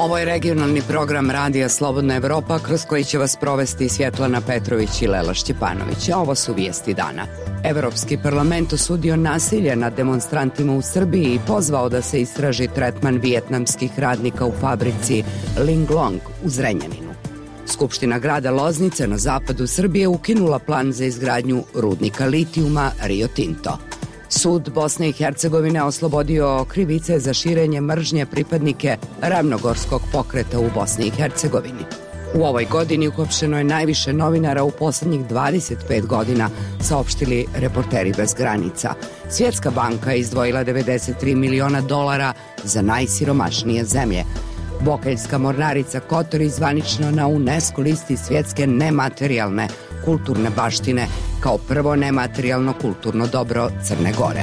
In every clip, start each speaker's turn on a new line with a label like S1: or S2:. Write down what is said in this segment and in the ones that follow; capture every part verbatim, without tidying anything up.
S1: Ovo je regionalni program Radija Slobodna Evropa kroz koji će vas provesti Svjetlana Petrović i Lela Šćepanović. A ovo su vijesti dana. Evropski parlament osudio nasilje nad demonstrantima u Srbiji i pozvao da se istraži tretman vijetnamskih radnika u fabrici Linglong u Zrenjaninu. Skupština grada Loznice na zapadu Srbije ukinula plan za izgradnju rudnika litijuma Rio Tinto. Sud Bosne i Hercegovine oslobodio krivice za širenje mržnje pripadnike Ravnogorskog pokreta u Bosni i Hercegovini. U ovoj godini uhapšeno je najviše novinara u poslednjih dvadeset pet godina, saopštili Reporteri bez granica. Svjetska banka je izdvojila devedeset tri miliona dolara za najsiromašnije zemlje. Bokeljska mornarica Kotor je zvanično na UNESCO listi svjetske nematerijalne kulturne baštine kao prvo nematerijalno kulturno dobro Crne Gore.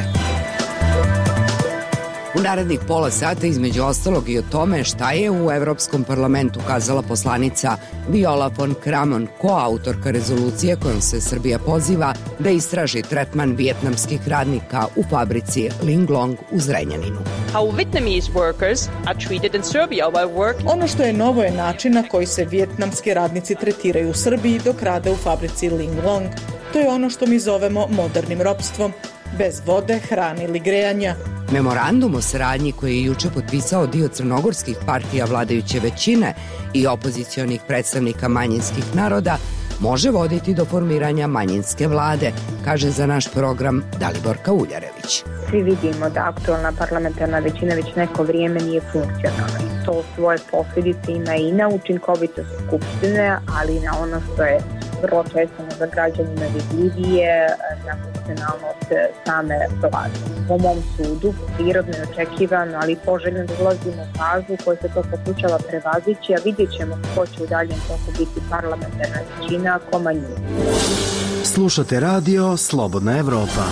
S1: U narednih pola sata između ostalog i o tome šta je u Evropskom parlamentu kazala poslanica Viola von Kramon, koautorka rezolucije kojom se Srbija poziva da istraži tretman vijetnamskih radnika u fabrici Linglong u Zrenjaninu.
S2: How Vietnamese workers are treated in Serbia while working.
S3: Ono što je novo je način na koji se vijetnamski radnici tretiraju u Srbiji dok rade u fabrici Linglong. To je ono što mi zovemo modernim ropstvom, bez vode, hrane ili grejanja.
S1: Memorandum o saradnji koji je juče potpisao dio crnogorskih partija vladajuće većine i opozicionih predstavnika manjinskih naroda može voditi do formiranja manjinske vlade, kaže za naš program Daliborka Uljarević.
S4: Svi vidimo da aktualna parlamentarna većina već neko vrijeme nije funkcionalna. To svoje posljedice ima i na učinkovitost skupštine, ali i na ono što je vrlo često za građanima vidljivije, na funkcionalnost same vlade. Po mom sudu, prirodno je očekivano, ali poželjno da ulazimo u fazu koja se to pokušava prevazići, a vidjet ćemo ko će u daljem toku biti parlamentarna većina, a ko manjina.
S5: Slušate radio Slobodna Evropa.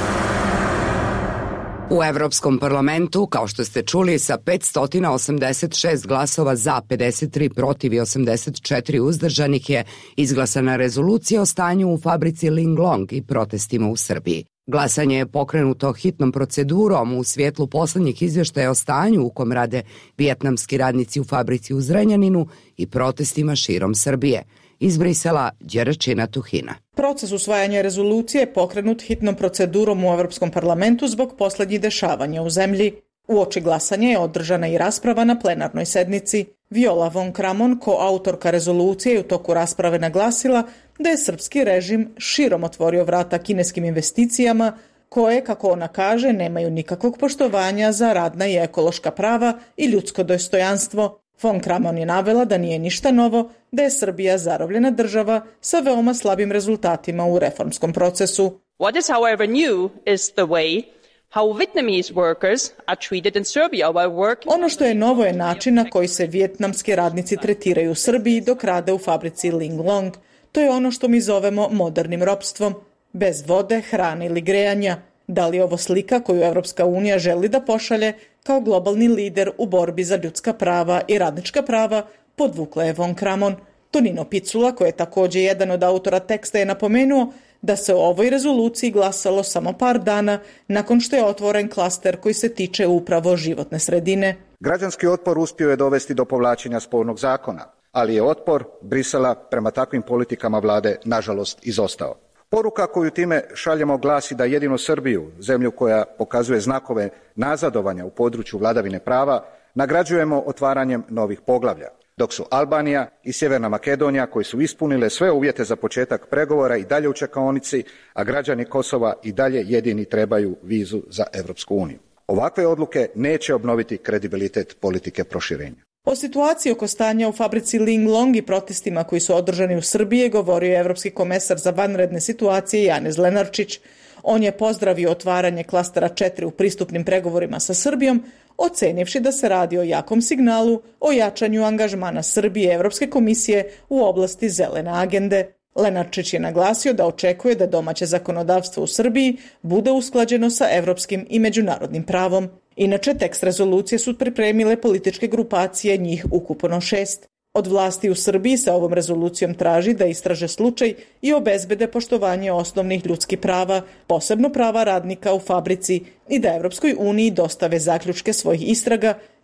S1: U Evropskom parlamentu, kao što ste čuli, sa petsto osamdeset šest glasova za, pedeset tri protiv i osamdeset četiri uzdržanih je izglasana rezolucija o stanju u fabrici Linglong i protestima u Srbiji. Glasanje je pokrenuto hitnom procedurom u svjetlu poslednjih izvještaja o stanju u kom rade vijetnamski radnici u fabrici u Zrenjaninu i protestima širom Srbije. Iz Brisela, Đeračina Tuhina.
S3: Proces usvajanja rezolucije je pokrenut hitnom procedurom u Evropskom parlamentu zbog poslednjih dešavanja u zemlji. Uoči glasanja je održana i rasprava na plenarnoj sednici. Viola von Kramon, koautorka rezolucije, je u toku rasprave naglasila da je srpski režim širom otvorio vrata kineskim investicijama koje, kako ona kaže, nemaju nikakvog poštovanja za radna i ekološka prava i ljudsko dostojanstvo. Von Kramon je navela da nije ništa novo, da je Srbija zarobljena država sa veoma slabim rezultatima u reformskom procesu.
S2: What is however new is the way how Vietnamese workers are treated in Serbia while working.
S3: Ono što je novo je način na koji se vijetnamski radnici tretiraju u Srbiji dok rade u fabrici Linglong. To je ono što mi zovemo modernim ropstvom, bez vode, hrane ili grejanja. Da li je ovo slika koju Evropska unija želi da pošalje kao globalni lider u borbi za ljudska prava i radnička prava, podvukla je von Kramon. Tonino Picula, koji je također jedan od autora teksta, je napomenuo da se o ovoj rezoluciji glasalo samo par dana nakon što je otvoren klaster koji se tiče upravo životne sredine.
S6: Građanski otpor uspio je dovesti do povlačenja spornog zakona, ali je otpor Brisela prema takvim politikama vlade nažalost izostao. Poruka koju time šaljemo glasi da jedino Srbiju, zemlju koja pokazuje znakove nazadovanja u području vladavine prava, nagrađujemo otvaranjem novih poglavlja, dok su Albanija i Sjeverna Makedonija, koji su ispunile sve uvjete za početak pregovora, i dalje u čekaonici, a građani Kosova i dalje jedini trebaju vizu za Evropsku uniju. Ovakve odluke neće obnoviti kredibilitet politike proširenja.
S3: O situaciji oko stanja u fabrici Linglong i protestima koji su održani u Srbiji govorio je evropski komesar za vanredne situacije Janez Lenarčić. On je pozdravio otvaranje klastera četiri u pristupnim pregovorima sa Srbijom, ocenivši da se radi o jakom signalu o jačanju angažmana Srbije i Evropske komisije u oblasti zelene agende. Lenarčić je naglasio da očekuje da domaće zakonodavstvo u Srbiji bude usklađeno sa evropskim i međunarodnim pravom. Inače, tekst rezolucije su pripremile političke grupacije, njih ukupno šest. Od vlasti u Srbiji se ovom rezolucijom traži da istraže slučaj i obezbede poštovanje osnovnih ljudskih prava, posebno prava radnika u fabrici, i da Evropskoj uniji dostave zaključke svojih istraga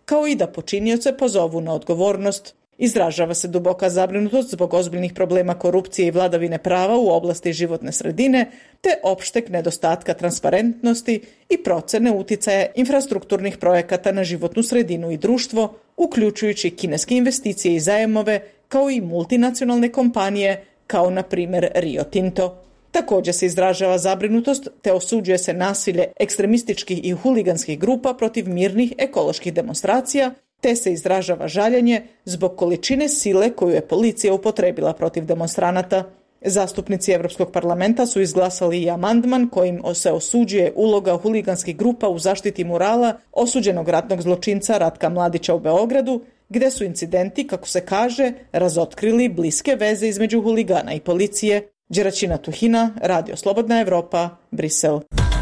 S3: kao i da počinioce pozovu na odgovornost. Izražava se duboka zabrinutost zbog ozbiljnih problema korupcije i vladavine prava u oblasti životne sredine, te opšteg nedostatka transparentnosti i procene uticaja infrastrukturnih projekata na životnu sredinu i društvo, uključujući kineske investicije i zajmove, kao i multinacionalne kompanije, kao na primjer Rio Tinto. Također se izražava zabrinutost te osuđuje se nasilje ekstremističkih i huliganskih grupa protiv mirnih ekoloških demonstracija, te se izražava žaljenje zbog količine sile koju je policija upotrebila protiv demonstranata. Zastupnici Europskog parlamenta su izglasali i amandman kojim se osuđuje uloga huliganskih grupa u zaštiti murala osuđenog ratnog zločinca Ratka Mladića u Beogradu, gde su incidenti, kako se kaže, razotkrili bliske veze između huligana i policije. Đeračina Tuhina, Radio Slobodna Evropa, Brisel.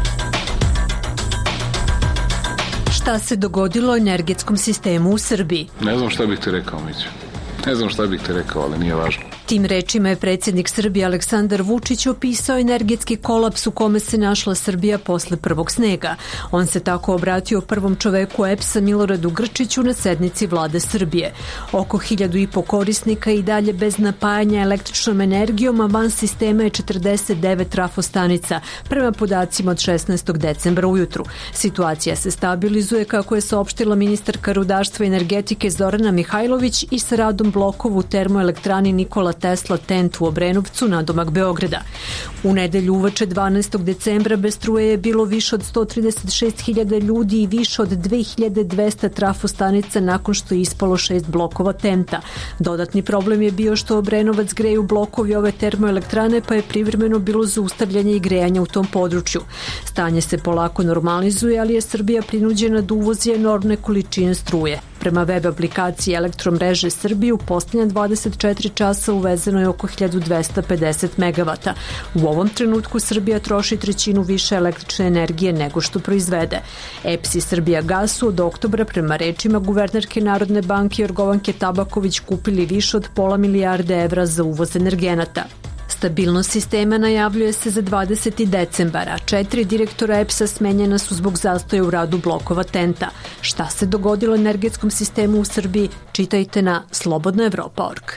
S7: Šta se dogodilo energetskom sistemu u Srbiji?
S8: Ne znam šta bih ti rekao, Miću. Ne znam šta bih ti rekao, ali nije važno.
S7: Tim rečima je predsjednik Srbije Aleksandar Vučić opisao energetski kolaps u kome se našla Srbija posle prvog snega. On se tako obratio prvom čoveku E P S-a Miloradu Grčiću na sednici vlade Srbije. Oko hiljadu i po korisnika i dalje bez napajanja električnom energijom, a van sistema je četrdeset devet trafostanica, prema podacima od šesnaestog decembra ujutru. Situacija se stabilizuje, kako je saopštila ministarka rudarstva i energetike Zorana Mihajlović, i sa radom blokova u termoelektrani Nikola Tesla Tent u Obrenovcu, nadomak Beograda. U nedelju uveče dvanaestog decembra bez struje je bilo više od sto trideset šest hiljada ljudi i više od dve hiljade dvesta trafostanica nakon što je ispalo šest blokova Tenta. Dodatni problem je bio što Obrenovac greju blokovi ove termoelektrane, pa je privremeno bilo zaustavljanje i grejanja u tom području. Stanje se polako normalizuje, ali je Srbija prinuđena da uvozi enormne količine struje. Prema web aplikaciji Elektromreže Srbije u posljednja dvadeset četiri časa uvezeno je oko hiljadu dvesta pedeset megavata. U ovom trenutku Srbija troši trećinu više električne energije nego što proizvede. E P S i Srbija Gas su od oktobra, prema rečima guvernerke Narodne banke Jorgovanke Tabaković, kupili više od pola milijarde evra za uvoz energenata. Stabilnost sistema najavljuje se za dvadeseti decembar, a četiri direktora E P S-a smenjena su zbog zastoja u radu blokova Tenta. Šta se dogodilo energetskom sistemu u Srbiji? Čitajte na slobodna evropa tačka org.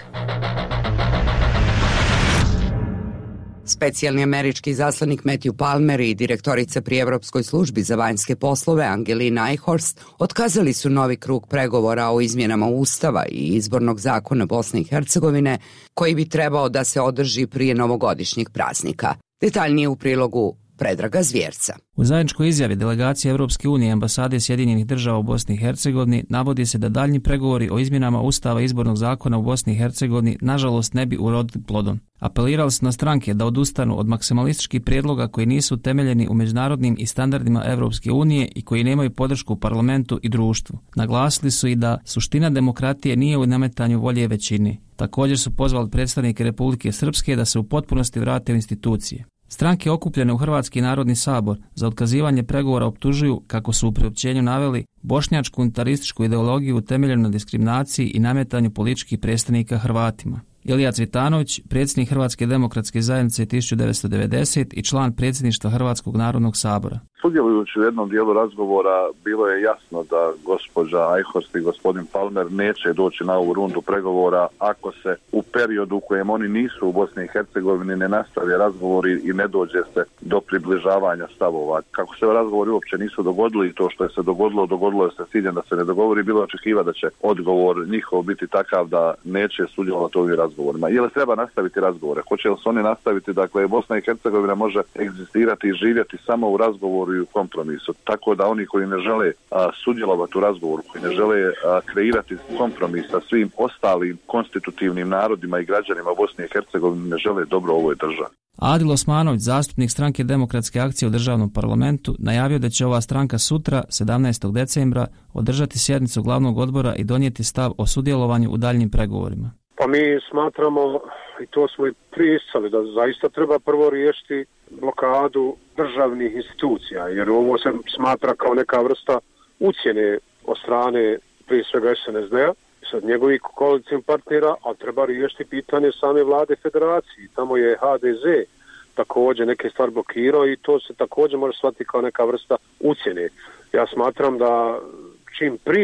S1: Specijalni američki izaslanik Matthew Palmer i direktorica pri Evropskoj službi za vanjske poslove Angelina Eichhorst otkazali su novi krug pregovora o izmjenama Ustava i izbornog zakona Bosne i Hercegovine, koji bi trebao da se održi prije novogodišnjih praznika. Detaljnije u prilogu Predraga Zvjerca.
S9: U zajedničkoj izjavi delegacije Evropske unije i ambasade Sjedinjenih država u Bosni i Hercegovini navodi se da daljnji pregovori o izmjenama Ustava i izbornog zakona u Bosni i Hercegovini nažalost ne bi urodili plodom. Apelirali su na stranke da odustanu od maksimalističkih prijedloga koji nisu utemeljeni u međunarodnim i standardima Evropske unije i koji nemaju podršku u parlamentu i društvu. Naglasili su i da suština demokratije nije u nametanju volje većini. Također su pozvali predstavnike Republike Srpske da se u potpunosti vrate u institucije. Stranke okupljene u Hrvatski narodni sabor za otkazivanje pregovora optužuju, kako su u priopćenju naveli, bošnjačku unitarističku ideologiju utemeljenu na diskriminaciji i nametanju političkih predstavnika Hrvatima. Ilija Cvitanović, predsjednik Hrvatske demokratske zajednice tisuću devetsto devedesete i član predsjedništva Hrvatskog narodnog sabora.
S10: Sudjelujući u jednom dijelu razgovora bilo je jasno da gospođa Eichhorst i gospodin Palmer neće doći na ovu rundu pregovora ako se u periodu u kojem oni nisu u Bosni i Hercegovini ne nastave razgovori i ne dođe se do približavanja stavova. Kako se razgovori uopće nisu dogodili i to što je se dogodilo, dogodilo je se ciljem da se ne dogovori, bilo očekiva da će odgovor njihov biti takav da neće sudjelovati u ovim razgovorima. Je li treba nastaviti razgovore? Hoće li se oni nastaviti? Dakle, Bosna i Hercegovina može egzistirati i živjeti samo u razgovoru i u kompromisu. Tako da oni koji ne žele a, sudjelovati u razgovoru, koji ne žele a, kreirati kompromis sa svim ostalim konstitutivnim narodima i građanima Bosne i Hercegovine, ne žele dobro ovoj državi.
S9: Adil Osmanović, zastupnik stranke Demokratske akcije u državnom parlamentu, najavio da će ova stranka sutra, sedamnaestog decembra, održati sjednicu glavnog odbora i donijeti stav o sudjelovanju u daljnjim pregovorima.
S11: Pa mi smatramo, i to smo i prije isticali, da zaista treba prvo riješiti blokadu državnih institucija, jer ovo se smatra kao neka vrsta ucjene od strane prije svega S N S D-a, sad njegovih koalicijnih partnera, a treba riješiti pitanje same vlade federacije. Tamo je H D Z također neke stvari blokirao i to se također može shvatiti kao neka vrsta ucjene. Ja smatram da čim prije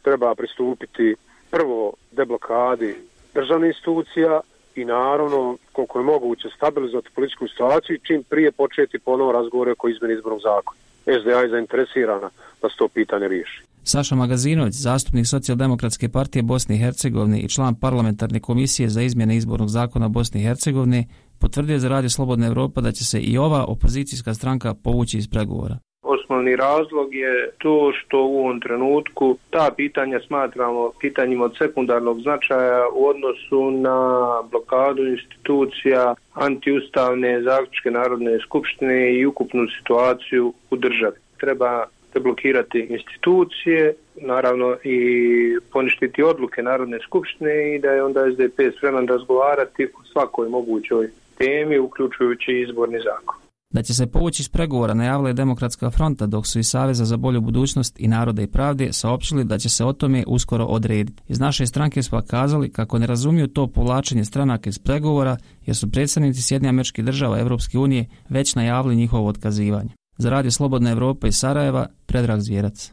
S11: treba pristupiti prvo deblokadi državnih institucija i naravno koliko je moguće stabilizovati političku situaciju i čim prije početi ponovo razgovore oko izmjene izbornog zakona. S D A je zainteresirana da se to pitanje riješi.
S9: Saša Magazinović, zastupnik Socijaldemokratske partije Bosne i Hercegovine i član parlamentarne komisije za izmjene izbornog zakona Bosne i Hercegovine, potvrdio za Radio Slobodna Evropa da će se i ova opozicijska stranka povući iz pregovora.
S12: Osnovni razlog je to što u ovom trenutku ta pitanja smatramo pitanjima od sekundarnog značaja u odnosu na blokadu institucija, antiustavne zaključke Narodne skupštine i ukupnu situaciju u državi. Treba deblokirati institucije, naravno i poništiti odluke Narodne skupštine i da je onda S D P spreman razgovarati o svakoj mogućoj temi, uključujući izborni zakon.
S9: Da će se povući iz pregovora najavila je Demokratska fronta, dok su iz Saveza za bolju budućnost i Naroda i pravde saopštili da će se o tome uskoro odrediti. Iz naše stranke su kazali kako ne razumiju to povlačenje stranaka iz pregovora, jer su predstavnici Sjedinjenih Američkih Država Evropske unije već najavili njihovo otkazivanje. Za Radio Slobodna Evropa iz Sarajeva, Predrag Zvjerac.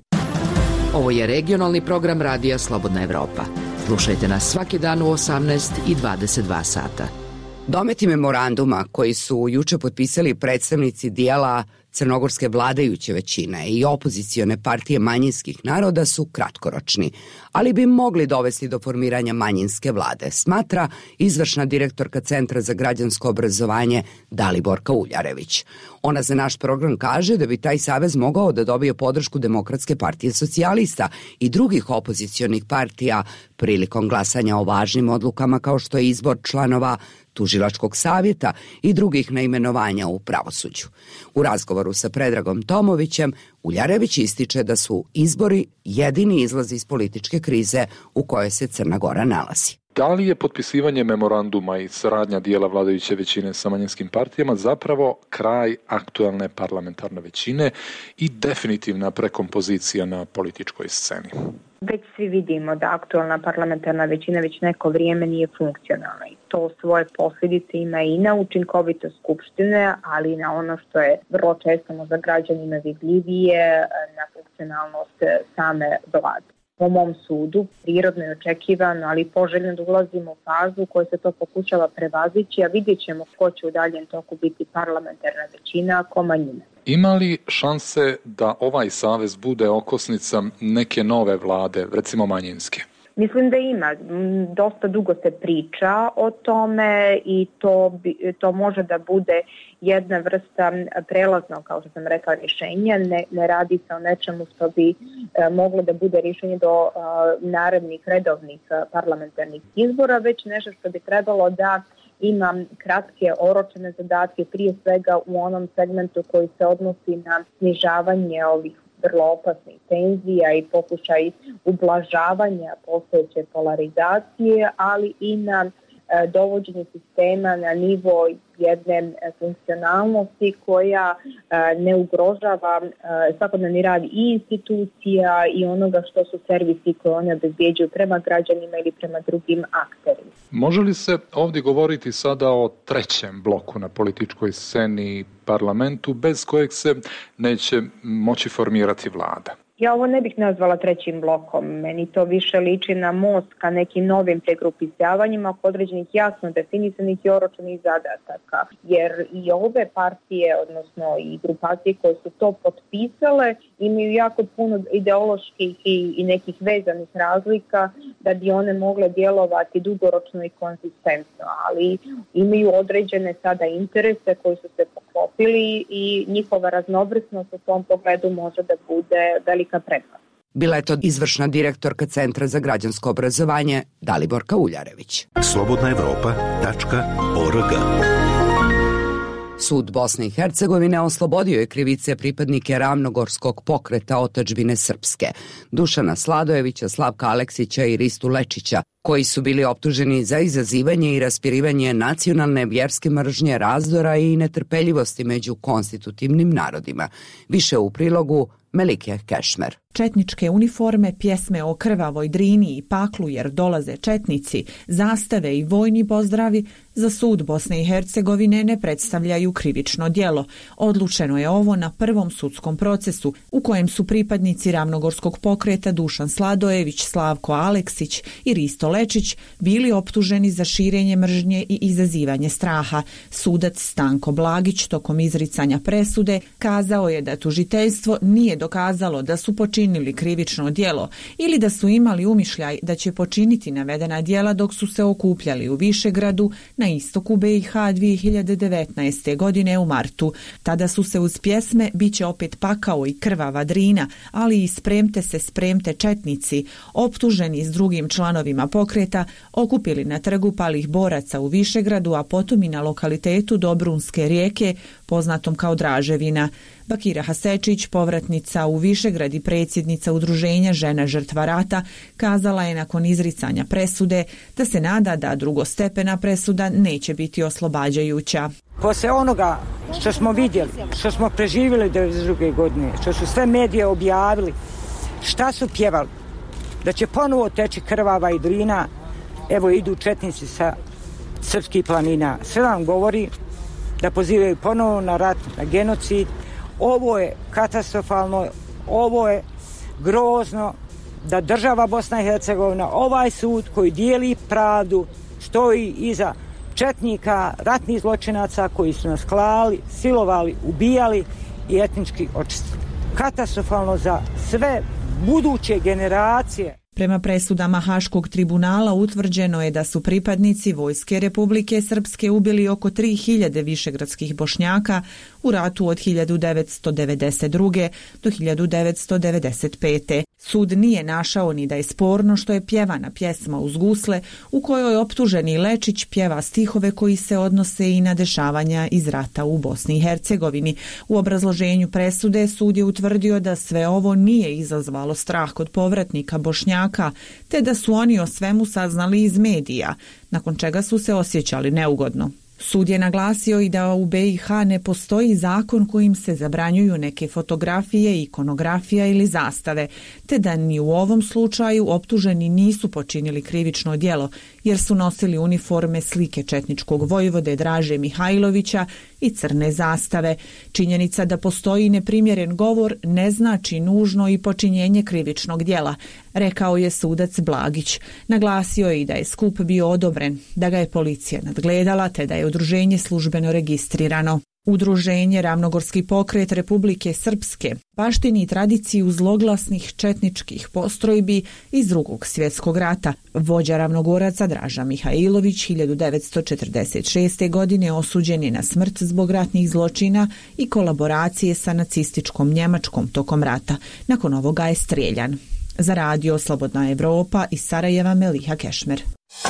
S1: Ovo je regionalni program Radija Slobodna Evropa. Slušajte nas svaki dan u osamnaest i dvadeset dva sata. Dometi memoranduma koji su juče potpisali predstavnici dijela crnogorske vladajuće većine i opozicione partije manjinskih naroda su kratkoročni, ali bi mogli dovesti do formiranja manjinske vlade, smatra izvršna direktorka Centra za građansko obrazovanje Daliborka Uljarević. Ona za naš program kaže da bi taj savez mogao da dobije podršku Demokratske partije socijalista i drugih opozicionih partija prilikom glasanja o važnim odlukama kao što je izbor članova Tužilačkog savjeta i drugih naimenovanja u pravosuđu. U razgovoru sa Predragom Tomovićem, Uljarević ističe da su izbori jedini izlaz iz političke krize u kojoj se Crna Gora nalazi.
S13: Da li je potpisivanje memoranduma i saradnja dijela vladajuće većine sa manjinskim partijama zapravo kraj aktualne parlamentarne većine i definitivna prekompozicija na političkoj sceni?
S4: Već svi vidimo da aktualna parlamentarna većina već neko vrijeme nije funkcionalna i to svoje posljedice ima i na učinkovitost skupštine, ali i na ono što je vrlo često možda građanima vidljivije, na funkcionalnost same vlade. Po mom sudu, prirodno je očekivano, ali poželjno da ulazimo u fazu u kojoj se to pokušava prevazići, a vidjet ćemo ko će u daljem toku biti parlamentarna većina, a ko manjina.
S13: Ima li šanse da ovaj savez bude okosnica neke nove vlade, recimo manjinske?
S4: Mislim da ima. Dosta dugo se priča o tome i to, bi, to može da bude jedna vrsta prelaznog, kao što sam rekla, rješenja. Ne, ne radi se o nečemu što bi e, moglo da bude rješenje do e, narednih redovnih parlamentarnih izbora, već nešto što bi trebalo da ima kratke oročene zadatke, prije svega u onom segmentu koji se odnosi na snižavanje ovih vrlo opasnih tenzija i pokušaj ublažavanja postojeće polarizacije, ali i na e, dovođenje sistema na nivo jedne funkcionalnosti koja e, ne ugrožava e, svakodnevni rad i institucija i onoga što su servisi koje one obezbjeđuju prema građanima ili prema drugim akterima.
S13: Može li se ovdje govoriti sada o trećem bloku na političkoj sceni parlamentu bez kojeg se neće moći formirati vlada?
S4: Ja ovo ne bih nazvala trećim blokom. Meni to više liči na most ka nekim novim pregrupisavanjima kod određenih jasno definisanih i oročenih zadataka. Jer i ove partije, odnosno i grupacije koje su to potpisale, imaju jako puno ideoloških i, i nekih vezanih razlika da bi one mogle djelovati dugoročno i konzistentno. Ali imaju određene sada interese koji su se poklopili i njihova raznovrsnost u tom pogledu može da bude velika prednost.
S1: Bila je to izvršna direktorka Centra za građansko obrazovanje Daliborka Uljarević.
S5: slobodna evropa tačka org.
S1: Sud Bosne i Hercegovine oslobodio je krivice pripadnike Ravnogorskog pokreta Otadžbine Srpske, Dušana Sladojevića, Slavka Aleksića i Ristu Lečića, koji su bili optuženi za izazivanje i raspirivanje nacionalne vjerske mržnje, razdora i netrpeljivosti među konstitutivnim narodima. Više u prilogu Melike Kešmer.
S14: Četničke uniforme, pjesme o krvavoj Drini i paklu jer dolaze četnici, zastave i vojni pozdravi za sud Bosne i Hercegovine ne predstavljaju krivično djelo. Odlučeno je ovo na prvom sudskom procesu u kojem su pripadnici Ravnogorskog pokreta Dušan Sladojević, Slavko Aleksić i Risto Lečić bili optuženi za širenje mržnje i izazivanje straha. Sudac Stanko Blagić tokom izricanja presude kazao je da tužiteljstvo nije dokazalo da su počinili krivično djelo ili da su imali umišljaj da će počiniti navedena djela dok su se okupljali u Višegradu na istoku B i H dvije hiljade devetnaeste. godine u martu. Tada su se uz pjesme Biće opet pakao i krvava Drina, ali i Spremte se, spremte četnici, optuženi s drugim članovima pokreta, okupili na trgu palih boraca u Višegradu, a potom i na lokalitetu Dobrunske rijeke, poznatom kao Draževina. Bakira Hasečić, povratnica u Višegrad i predsjednica udruženja Žena žrtva rata, kazala je nakon izricanja presude da se nada da drugostepena presuda neće biti oslobađajuća.
S15: Posle onoga što smo vidjeli, što smo preživjeli devedeset druge. godine, što su sve medije objavili, šta su pjevali, da će ponovo teći krvava i Drina, evo idu četnici sa srpskih planina. Sve vam govori da pozivaju ponovo na rat, na genocid. Ovo je katastrofalno, ovo je grozno da država Bosna i Hercegovina, ovaj sud koji dijeli pravdu, stoji iza četnika, ratnih zločinaca koji su nas klali, silovali, ubijali i etnički očistili. Katastrofalno za sve buduće generacije.
S14: Prema presudama Haškog tribunala utvrđeno je da su pripadnici Vojske Republike Srpske ubili oko tri hiljade višegradskih Bošnjaka u ratu od hiljadu devetsto devedeset druge. do hiljadu devetsto devedeset pete. Sud nije našao ni da je sporno što je pjevana pjesma uz gusle u kojoj optuženi Lečić pjeva stihove koji se odnose i na dešavanja iz rata u Bosni i Hercegovini. U obrazloženju presude sud je utvrdio da sve ovo nije izazvalo strah kod povratnika Bošnjaka, te da su oni o svemu saznali iz medija, nakon čega su se osjećali neugodno. Sud je naglasio i da u B i H ne postoji zakon kojim se zabranjuju neke fotografije, ikonografija ili zastave, te da ni u ovom slučaju optuženi nisu počinili krivično djelo, jer su nosili uniforme slike četničkog vojvode Draže Mihajlovića i crne zastave. Činjenica da postoji neprimjeren govor ne znači nužno i počinjenje krivičnog djela, rekao je sudac Blagić. Naglasio je i da je skup bio odobren, da ga je policija nadgledala, te da je udruženje službeno registrirano. Udruženje Ravnogorski pokret Republike Srpske baštini tradiciju zloglasnih četničkih postrojbi iz Drugog svjetskog rata. Vođa Ravnogoraca Draža Mihajlović hiljadu devetsto četrdeset šeste. godine osuđen je na smrt zbog ratnih zločina i kolaboracije sa nacističkom Njemačkom tokom rata. Nakon ovoga je strijeljan. Za radio Slobodna Evropa iz Sarajeva Meliha Kešmer.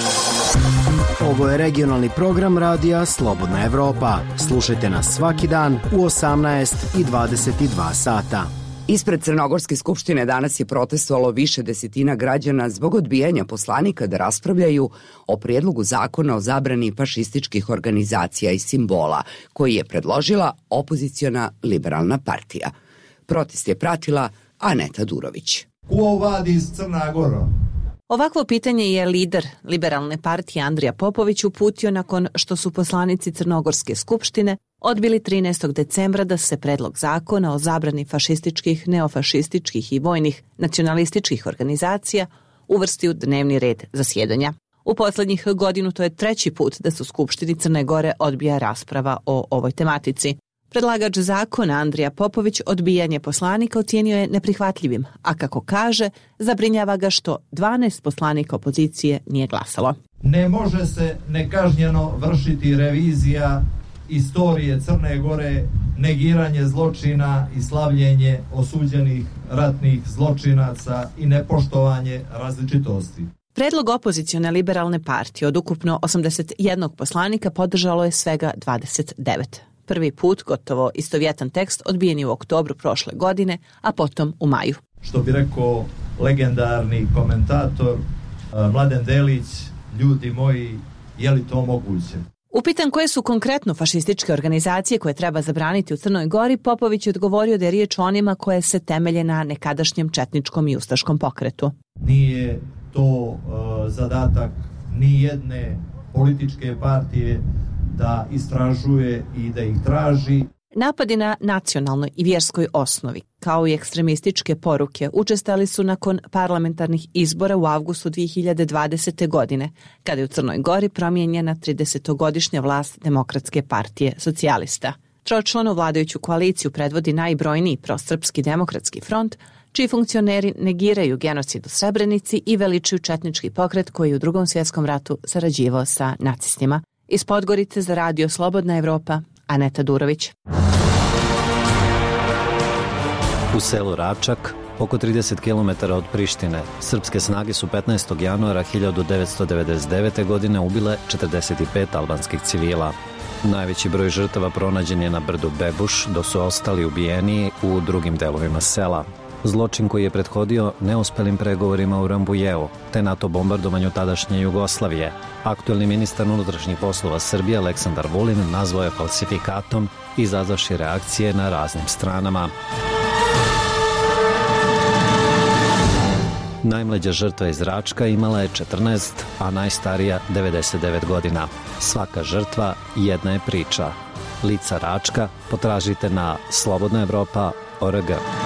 S16: Ovo je regionalni program radija Slobodna Evropa. Slušajte nas svaki dan u osamnaest i dvadeset dva sata.
S1: Ispred Crnogorske skupštine danas je protestovalo više desetina građana zbog odbijanja poslanika da raspravljaju o prijedlogu zakona o zabrani fašističkih organizacija i simbola, koji je predložila opoziciona Liberalna partija. Protest je pratila Aneta Durović.
S17: Ko vadi iz Crna Gora?
S18: Ovakvo pitanje je lider Liberalne partije Andrija Popović uputio nakon što su poslanici Crnogorske skupštine odbili trinaestog decembra da se predlog zakona o zabrani fašističkih, neofašističkih i vojnih nacionalističkih organizacija uvrsti u dnevni red zasjedanja. U posljednjih godinu to je treći put da se u Skupštini Crne Gore odbija rasprava o ovoj tematici. Predlagač zakona Andrija Popović odbijanje poslanika ocijenio je neprihvatljivim, a kako kaže, zabrinjava ga što dvanaest poslanika opozicije nije glasalo.
S17: Ne može se nekažnjeno vršiti revizija istorije Crne Gore, negiranje zločina i slavljenje osuđenih ratnih zločinaca i nepoštovanje različitosti.
S18: Predlog opozicione Liberalne partije od ukupno osamdeset jednog poslanika podržalo je svega dvadeset devet. Prvi put gotovo istovjetan tekst odbijen je u oktobru prošle godine, a potom u maju.
S17: Što bi rekao legendarni komentator, Mladen Delić, ljudi moji, je li to moguće?
S18: Upitan koje su konkretno fašističke organizacije koje treba zabraniti u Crnoj Gori, Popović je odgovorio da je riječ o onima koje se temelje na nekadašnjem četničkom i ustaškom pokretu.
S17: Nije to uh, zadatak ni jedne političke partije da istražuje i da ih traži.
S18: Napadi na nacionalnoj i vjerskoj osnovi, kao i ekstremističke poruke, učestali su nakon parlamentarnih izbora u avgustu dvije hiljade dvadesete. godine, kada je u Crnoj Gori promijenjena tridesetogodišnja vlast Demokratske partije socijalista. Tročlanu vladajuću koaliciju predvodi najbrojniji prosrpski demokratski front, čiji funkcioneri negiraju genocid u Srebrenici i veličuju četnički pokret koji je u Drugom svjetskom ratu sarađivao sa nacistima. Iz Podgorice za radio Slobodna Evropa, Aneta Durović.
S19: U selu Račak, oko trideset kilometara od Prištine, srpske snage su petnaestog januara hiljadu devetsto devedeset devete. godine ubile četrdeset pet albanskih civila. Najveći broj žrtava pronađen je na brdu Bebuš, dok su ostali ubijeni u drugim delovima sela. Zločin koji je prethodio neuspelim pregovorima u Rambujevu, te NATO bombardovanju tadašnje Jugoslavije. Aktuelni ministar unutrašnjih poslova Srbije Aleksandar Vulin nazvao je falsifikatom i izazvavši reakcije na raznim stranama. Najmlađa žrtva iz Račka imala je četrnaest, a najstarija devedeset devet godina. Svaka žrtva jedna je priča. Lica Račka potražite na slobodna evropa tačka org.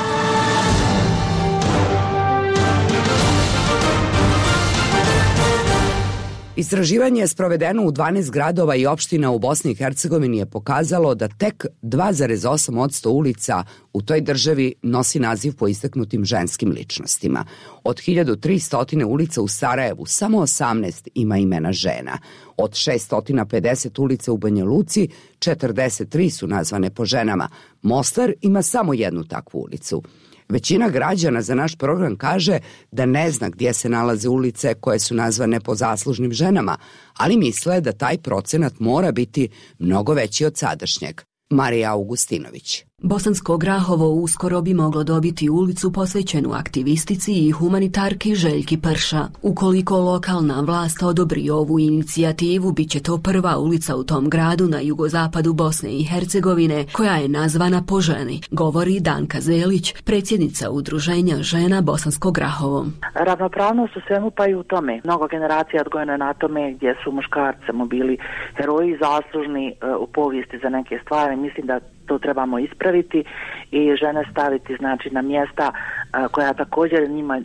S1: Istraživanje je sprovedeno u dvanaest gradova i opština u Bosni i Hercegovini je pokazalo da tek dva zarez osam posto ulica u toj državi nosi naziv po istaknutim ženskim ličnostima. Od hiljadu tristo ulica u Sarajevu samo osamnaest ima imena žena. Od šesto pedeset ulica u Banja Luci, četrdeset tri su nazvane po ženama. Mostar ima samo jednu takvu ulicu. Većina građana za naš program kaže da ne zna gdje se nalaze ulice koje su nazvane po zaslužnim ženama, ali misle da taj procenat mora biti mnogo veći od sadašnjeg. Marija Augustinović.
S20: Bosansko Grahovo uskoro bi moglo dobiti ulicu posvećenu aktivistici i humanitarki Željki Prša. Ukoliko lokalna vlast odobri ovu inicijativu, bit će to prva ulica u tom gradu na jugozapadu Bosne i Hercegovine koja je nazvana po ženi, govori Danka Zelić, predsjednica Udruženja žena Bosansko Grahovo.
S21: Ravnopravnost u svemu pa i u tome. Mnogo generacija odgojeno je na tome gdje su muškarci bili heroji zaslužni u povijesti za neke stvari. Mislim da to trebamo ispraviti i žene staviti znači na mjesta a, koja također njima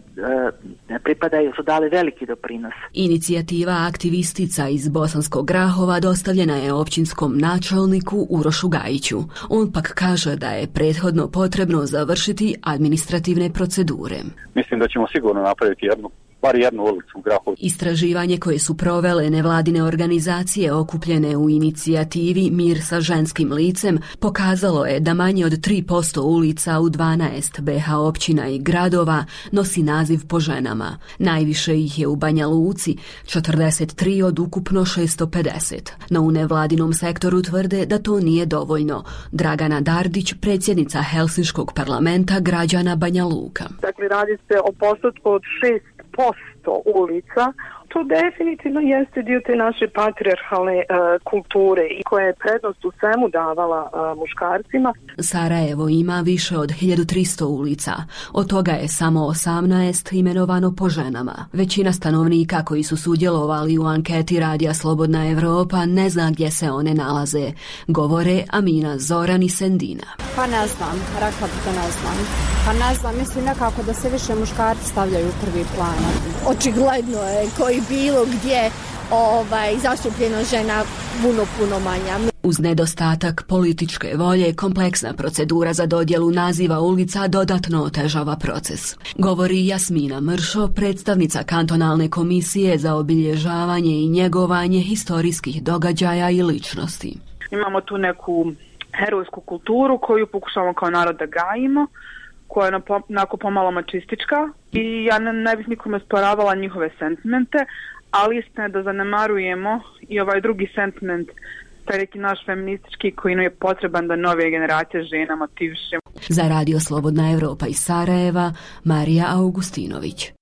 S21: a, pripadaju, su dali veliki doprinos.
S20: Inicijativa aktivistica iz Bosanskog Grahova dostavljena je općinskom načelniku Urošu Gajiću. On pak kaže da je prethodno potrebno završiti administrativne procedure.
S22: Mislim da ćemo sigurno napraviti jednu bar jednu ulicu u Grahovu.
S20: Istraživanje koje su provele nevladine organizacije okupljene u inicijativi Mir sa ženskim licem pokazalo je da manje od tri posto ulica u dvanaest be ha općina i gradova nosi naziv po ženama. Najviše ih je u Banja Luci, četrdeset tri od ukupno šesto pedeset. No u nevladinom sektoru tvrde da to nije dovoljno. Dragana Dardić, predsjednica Helsinškog parlamenta građana Banja Luka.
S23: Dakle, radi se o postotku od šest posto ulica. To definitivno jeste dio te naše patrijarhalne uh, kulture i koja je prednost u svemu davala uh, muškarcima.
S20: Sarajevo ima više od hiljadu tristo ulica. Od toga je samo osamnaest imenovano po ženama. Većina stanovnika koji su sudjelovali u anketi Radija Slobodna Evropa ne zna gdje se one nalaze. Govore Amina, Zoran i Sendina.
S24: Pa ne znam, rekla bi da ne znam. Pa ne znam, mislim nekako da se više muškarci stavljaju u prvi plan.
S25: Očigledno je koji bilo gdje ovaj, zastupljeno žena puno, puno manja.
S20: Uz nedostatak političke volje, kompleksna procedura za dodjelu naziva ulica dodatno otežava proces. Govori Jasmina Mršo, predstavnica kantonalne komisije za obilježavanje i njegovanje historijskih događaja i ličnosti.
S26: Imamo tu neku herojsku kulturu koju pokušavamo kao narod da gajimo, koja je onako pomalo mačistička i ja ne, ne bih nikome sporavala njihove sentimente, ali istina je da zanemarujemo i ovaj drugi sentiment, taj neki naš feministički koji nam je potreban da nove generacije žena motiviše.
S20: Za Radio Slobodna Evropa iz Sarajeva, Marija Augustinović.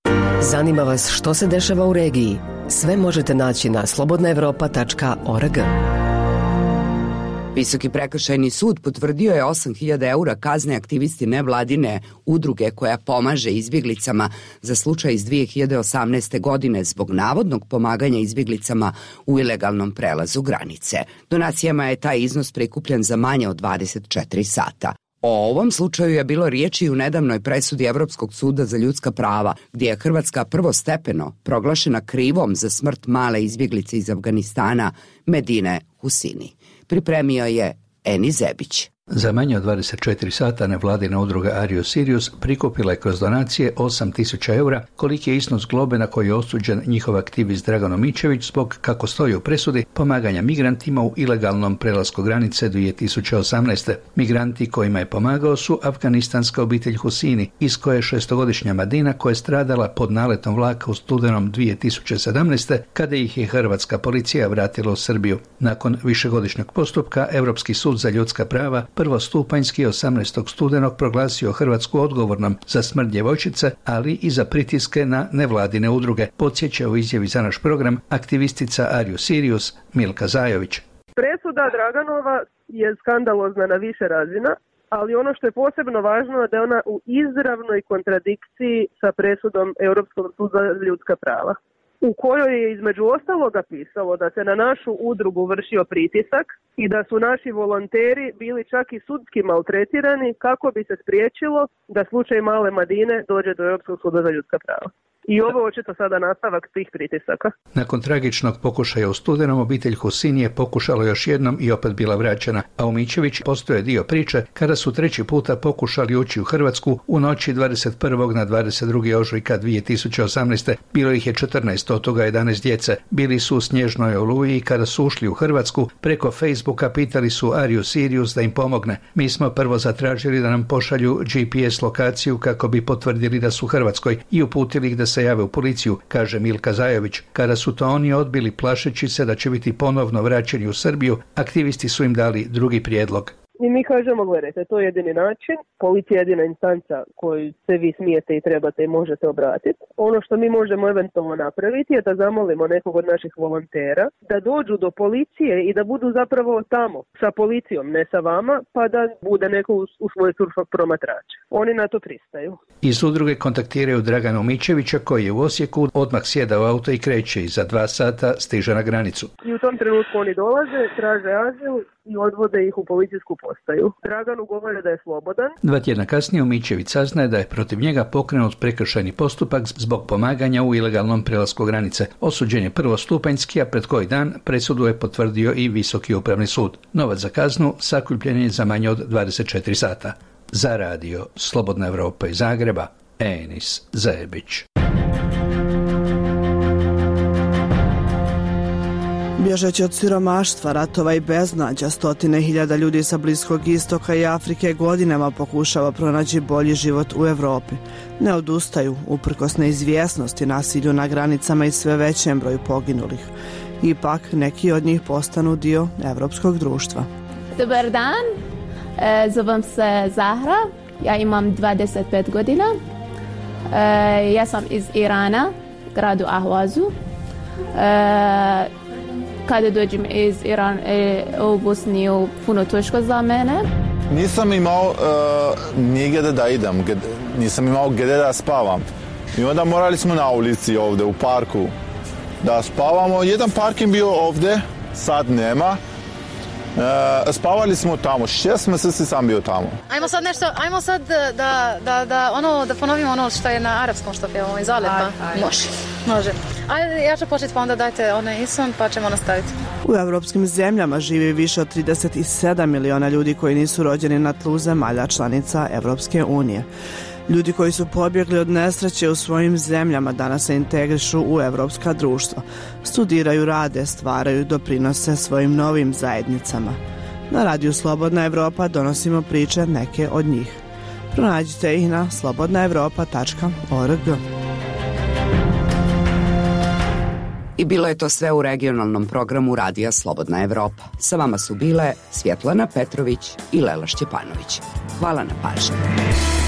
S2: Zanima vas što se dešava u regiji? Sve možete naći na slobodna evropa tačka org.
S1: Visoki prekršajni sud potvrdio je osam hiljada eura kazne aktivisti nevladine udruge koja pomaže izbjeglicama za slučaj iz dvije hiljade osamnaeste. godine zbog navodnog pomaganja izbjeglicama u ilegalnom prelazu granice. Donacijama je taj iznos prikupljen za manje od dvadeset četiri sata. O ovom slučaju je bilo riječi i u nedavnoj presudi Evropskog suda za ljudska prava, gdje je Hrvatska prvostepeno proglašena krivom za smrt male izbjeglice iz Afganistana Medine Husini. Pripremio je Eni Zebić.
S3: Za manje od dvadeset četiri sata nevladina udruga Ario Sirius prikupila je kroz donacije osam tisuća eura, koliki je iznos globe na koji je osuđen njihov aktivist Dragan Omičević zbog, kako stoji u presudi, pomaganja migrantima u ilegalnom prelasku granice dvije tisuće osamnaeste. Migranti kojima je pomagao su afganistanska obitelj Husini, iz koje je šestogodišnja Madina koja je stradala pod naletom vlaka u studenom dvije tisuće sedamnaeste. kada ih je hrvatska policija vratila u Srbiju. Nakon višegodišnjeg postupka, Europski sud za ljudska prava prvostupanjski osamnaestog studenog proglasio Hrvatsku odgovornom za smrt djevojčice, ali i za pritiske na nevladine udruge, podsjeća u izjavi za naš program aktivistica Ario Sirius Milka Zajović.
S6: Presuda Draganova je skandalozna na više razina, ali ono što je posebno važno je da je ona u izravnoj kontradikciji sa presudom Europskog suda za ljudska prava, u kojoj je između ostaloga pisalo da se na našu udrugu vršio pritisak i da su naši volonteri bili čak i sudski maltretirani kako bi se spriječilo da slučaj male Madine dođe do Europskog suda za ljudska prava. I ovo je očito sada nastavak tih pritisaka.
S3: Nakon tragičnog pokušaja u studenom, obitelj Husini je pokušala još jednom i opet bila vraćena, a Omičević postoje dio priče kada su treći puta pokušali ući u Hrvatsku u noći dvadeset prvog na dvadeset drugi ožujka dvije tisuće osamnaeste. Bilo ih je četrnaest, od toga jedanaest djece. Bili su u snježnoj oluji i kada su ušli u Hrvatsku, preko Facebooka pitali su Ario Sirius da im pomogne. Mi smo prvo zatražili da nam pošalju G P S lokaciju kako bi potvrdili da su u Hrvatskoj i uputili ih da se jave u policiju, kaže Milka Zajović. Kada su to oni odbili plašeći se da će biti ponovno vraćeni u Srbiju, aktivisti su im dali drugi prijedlog.
S6: I mi kažemo, gledajte, to je jedini način, policija je jedina instanca koju se vi smijete i trebate i možete obratiti. Ono što mi možemo eventualno napraviti je da zamolimo nekog od naših volontera da dođu do policije i da budu zapravo tamo sa policijom, ne sa vama, pa da bude neko u, u svojstvu promatrača. Oni na to pristaju.
S3: Iz udruge kontaktiraju Dragana Omičevića koji je u Osijeku, odmah sjeda u auto i kreće i za dva sata stiže na granicu.
S6: I u tom trenutku oni dolaze, traže azil i odvode ih u policijsku postaju. Draganu govore da je slobodan.
S3: Dva tjedna kasnije Omičević saznaje da je protiv njega pokrenut prekršajni postupak zbog pomaganja u ilegalnom prelasku granice. Osuđen je prvostupanjski, a pred koji dan presudu je potvrdio i Visoki upravni sud. Novac za kaznu sakupljen je za manje od dvadeset četiri sata. Za radio Slobodna Evropa iz Zagreba, Enis Zebić.
S7: Bježeći od siromaštva, ratova i beznađa, stotine hiljada ljudi sa Bliskog istoka i Afrike godinama pokušava pronaći bolji život u Europi. Ne odustaju, uprkos neizvjesnosti, nasilju na granicama i sve većem broju poginulih. Ipak, neki od njih postanu dio evropskog društva.
S8: Dobar dan, e, zovem se Zahra, ja imam dvadeset pet godina. E, ja sam iz Irana, gradu Ahvazu. E, Kada dođem iz Irana u Bosniju, puno teško za mene.
S10: Nisam imao uh, nigdje da idem, nisam imao gdje da spavam. I onda morali smo na ulici ovdje, u parku, da spavamo. Jedan parking bio ovdje, sad nema. Uh, spavali smo tamo, šest mjeseci sam bio tamo.
S27: Ajmo sad nešto, ajmo sad da, da, da, ono, da ponovimo ono što je na arapskom što pjevamo iz Alepa. Može, može. Ajde, ja ću početi pa onda dajte onaj isun pa ćemo nastaviti.
S7: U evropskim zemljama živi više od trideset sedam miliona ljudi koji nisu rođeni na tlu zemalja članica Evropske unije. Ljudi koji su pobjegli od nesreće u svojim zemljama danas se integrišu u evropska društva. Studiraju, rade, stvaraju, doprinose svojim novim zajednicama. Na radiju Slobodna Evropa donosimo priče neke od njih. Pronađite ih na slobodna evropa tačka org.
S1: I bilo je to sve u regionalnom programu Radija Slobodna Evropa. Sa vama su bile Svjetlana Petrović i Lela Šćepanović. Hvala na pažnji.